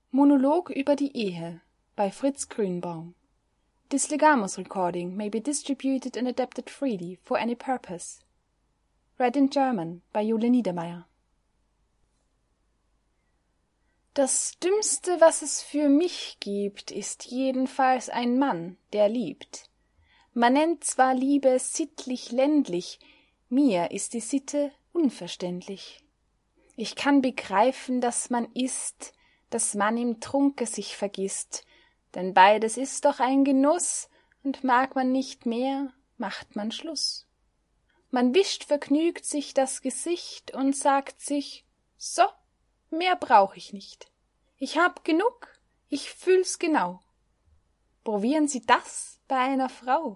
Monolog über die Ehe by Fritz Grünbaum. This Legamus recording may be distributed and adapted freely for any purpose. Read in German by Jule Niedermeyer. Das Dümmste, was es für mich gibt, ist jedenfalls ein Mann, der liebt. Man nennt zwar Liebe sittlich-ländlich, mir ist die Sitte unverständlich. Ich kann begreifen, dass man isst, dass man im Trunke sich vergisst, denn beides ist doch ein Genuss, und mag man nicht mehr, macht man Schluss. Man wischt vergnügt sich das Gesicht und sagt sich, so, mehr brauch ich nicht. Ich hab genug, ich fühl's genau. Probieren Sie das bei einer Frau?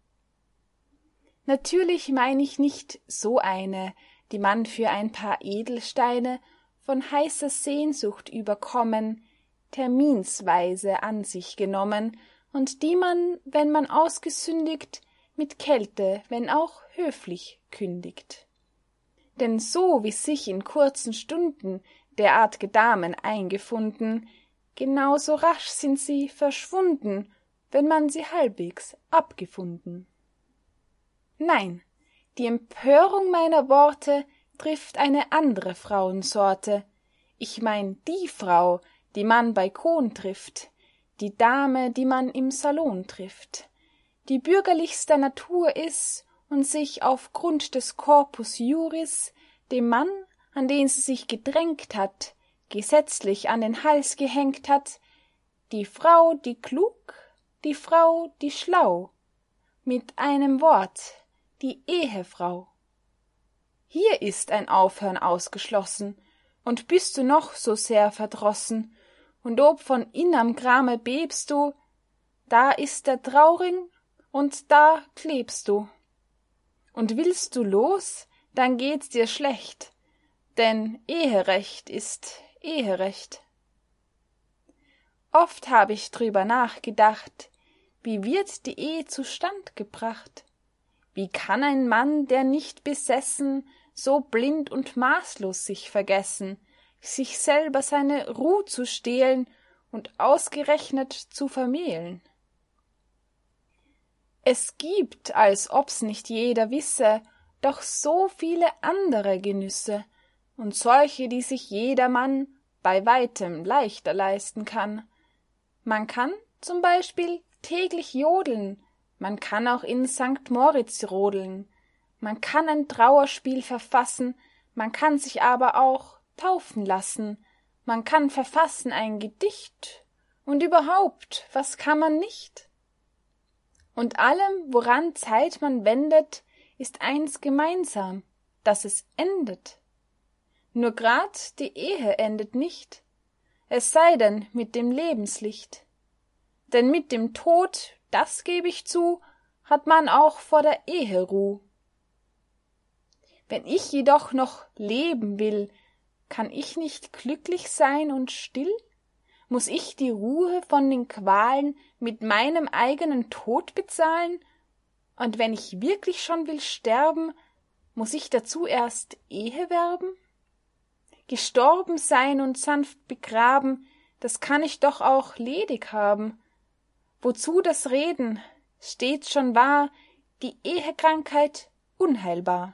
Natürlich mein ich nicht so eine, die man für ein paar Edelsteine von heißer Sehnsucht überkommen, terminsweise an sich genommen, und die man, wenn man ausgesündigt, mit Kälte, wenn auch höflich, kündigt. Denn so wie sich in kurzen Stunden derartige Damen eingefunden, genau so rasch sind sie verschwunden, wenn man sie halbwegs abgefunden. Nein, die Empörung meiner Worte trifft eine andere Frauensorte. Ich mein die Frau, die man bei Kohn trifft, die Dame, die man im Salon trifft, die bürgerlichster Natur ist und sich auf Grund des Corpus Juris dem Mann, an den sie sich gedrängt hat, gesetzlich an den Hals gehängt hat, die Frau, die klug, die Frau, die schlau, mit einem Wort, die Ehefrau. Hier ist ein Aufhören ausgeschlossen, und bist du noch so sehr verdrossen, und ob von innerm Grame bebst du, da ist der Trauring, und da klebst du. Und willst du los, dann geht's dir schlecht, denn Eherecht ist Eherecht. Oft hab ich drüber nachgedacht, wie wird die Ehe zustand gebracht? Wie kann ein Mann, der nicht besessen, so blind und maßlos sich vergessen, sich selber seine Ruh zu stehlen und ausgerechnet zu vermählen? Es gibt, als ob's nicht jeder wisse, doch so viele andere Genüsse, und solche, die sich jedermann bei weitem leichter leisten kann. Man kann zum Beispiel täglich jodeln, man kann auch in St. Moritz rodeln, man kann ein Trauerspiel verfassen, man kann sich aber auch taufen lassen, man kann verfassen ein Gedicht, und überhaupt, was kann man nicht? Und allem, woran Zeit man wendet, ist eins gemeinsam, dass es endet. Nur grad die Ehe endet nicht, es sei denn mit dem Lebenslicht. Denn mit dem Tod, das geb ich zu, hat man auch vor der Ehe Ruh. Wenn ich jedoch noch leben will, kann ich nicht glücklich sein und still? Muß ich die Ruhe von den Qualen mit meinem eigenen Tod bezahlen? Und wenn ich wirklich schon will sterben, muß ich dazu erst Ehe werben? Gestorben sein und sanft begraben, das kann ich doch auch ledig haben. Wozu das Reden? Steht's schon wahr, die Ehekrankheit unheilbar.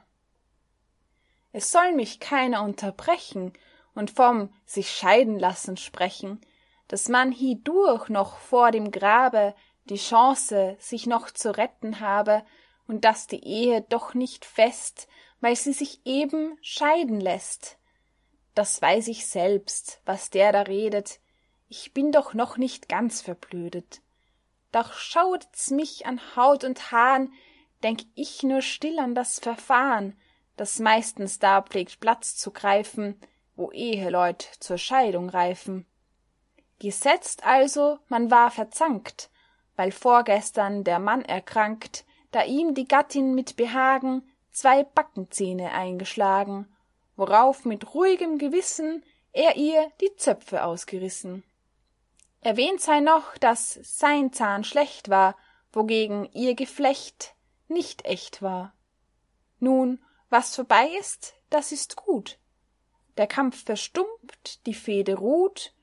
Es soll mich keiner unterbrechen und vom sich scheiden lassen sprechen, dass man hiedurch noch vor dem Grabe die Chance sich noch zu retten habe und dass die Ehe doch nicht fest, weil sie sich eben scheiden lässt. Das weiß ich selbst, was der da redet, ich bin doch noch nicht ganz verblödet. Doch schauet's mich an Haut und Haaren, denk ich nur still an das Verfahren, das meistens da pflegt Platz zu greifen, wo Eheleut zur Scheidung reifen. Gesetzt also, man war verzankt, weil vorgestern der Mann erkrankt, da ihm die Gattin mit Behagen 2 Backenzähne eingeschlagen, worauf mit ruhigem Gewissen er ihr die Zöpfe ausgerissen. Erwähnt sei noch, daß sein Zahn schlecht war, wogegen ihr Geflecht nicht echt war. Nun, was vorbei ist, das ist gut. Der Kampf verstummt, die Fehde ruht,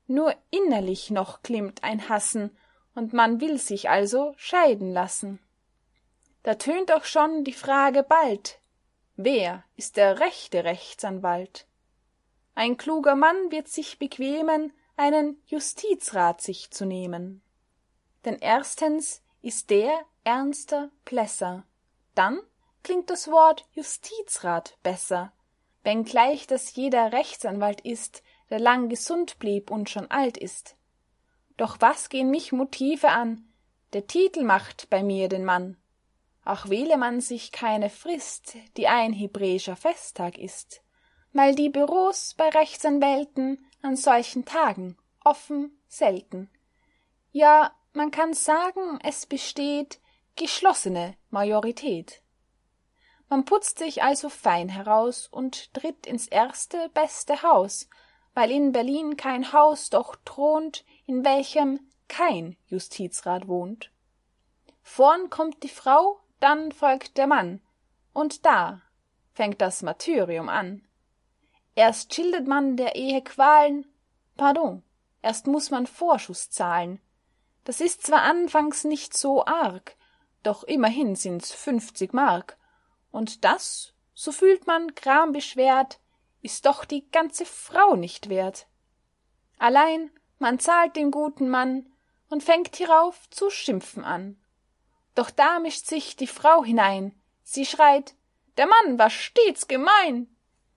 nur innerlich noch glimmt ein Hassen, und man will sich also scheiden lassen. Da tönt auch schon die Frage bald: Wer ist der rechte Rechtsanwalt? Ein kluger Mann wird sich bequemen, einen Justizrat sich zu nehmen. Denn erstens ist der ernster, blässer, dann klingt das Wort Justizrat besser, wenngleich das jeder Rechtsanwalt ist, der lang gesund blieb und schon alt ist. Doch was gehen mich Motive an? Der Titel macht bei mir den Mann. Auch wähle man sich keine Frist, die ein hebräischer Festtag ist, weil die Büros bei Rechtsanwälten an solchen Tagen offen selten. Ja, man kann sagen, es besteht geschlossene Majorität. Man putzt sich also fein heraus und tritt ins erste, beste Haus, weil in Berlin kein Haus doch thront, in welchem kein Justizrat wohnt. Vorn kommt die Frau, dann folgt der Mann, und da fängt das Martyrium an. Erst schildert man der Ehe Qualen, pardon, erst muß man Vorschuss zahlen. Das ist zwar anfangs nicht so arg, doch immerhin sind's 50 Mark. Und das, so fühlt man grambeschwert, ist doch die ganze Frau nicht wert. Allein man zahlt dem guten Mann und fängt hierauf zu schimpfen an. Doch da mischt sich die Frau hinein, sie schreit: Der Mann war stets gemein.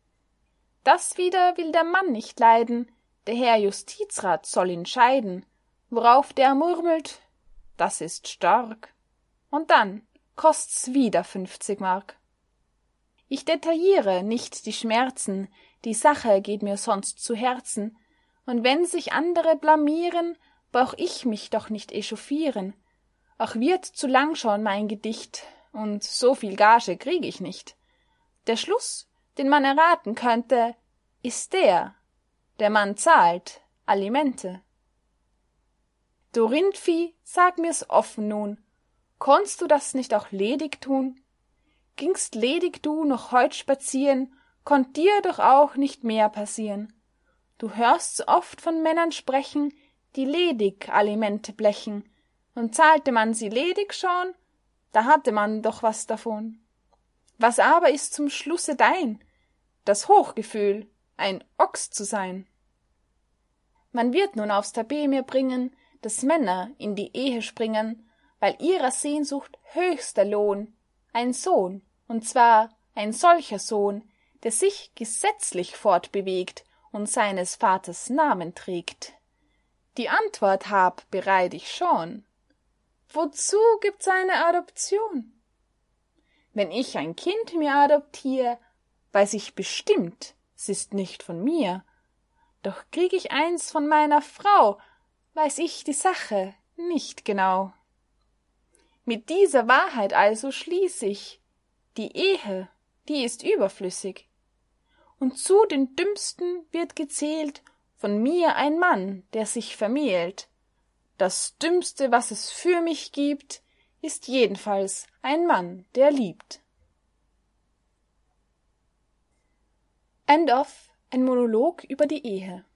Das wieder will der Mann nicht leiden, der Herr Justizrat soll ihn scheiden, worauf der murmelt: Das ist stark. Und dann kost's wieder 50 Mark. Ich detailliere nicht die Schmerzen, die Sache geht mir sonst zu Herzen, und wenn sich andere blamieren, brauch ich mich doch nicht echauffieren. Auch wird zu lang schon mein Gedicht, und so viel Gage krieg ich nicht. Der Schluss, den man erraten könnte, ist der Mann zahlt Alimente. Du Rindvieh, sag mir's offen nun, konntst du das nicht auch ledig tun? Gingst ledig du noch heut spazieren, konnt dir doch auch nicht mehr passieren. Du hörst so oft von Männern sprechen, die ledig Alimente blechen, und zahlte man sie ledig schon, da hatte man doch was davon. Was aber ist zum Schlusse dein? Das Hochgefühl, ein Ochs zu sein. Man wird nun aufs Tapet mir bringen, dass Männer in die Ehe springen, weil ihrer Sehnsucht höchster Lohn ein Sohn, und zwar ein solcher Sohn, der sich gesetzlich fortbewegt und seines Vaters Namen trägt. Die Antwort hab bereit ich schon. Wozu gibt's eine Adoption? Wenn ich ein Kind mir adoptier, weiß ich bestimmt, s ist nicht von mir. Doch krieg ich eins von meiner Frau, weiß ich die Sache nicht genau. Mit dieser Wahrheit also schließ ich: Die Ehe, die ist überflüssig. Und zu den Dümmsten wird gezählt von mir ein Mann, der sich vermählt. Das Dümmste, was es für mich gibt, ist jedenfalls ein Mann, der liebt. End of. Ein Monolog über die Ehe.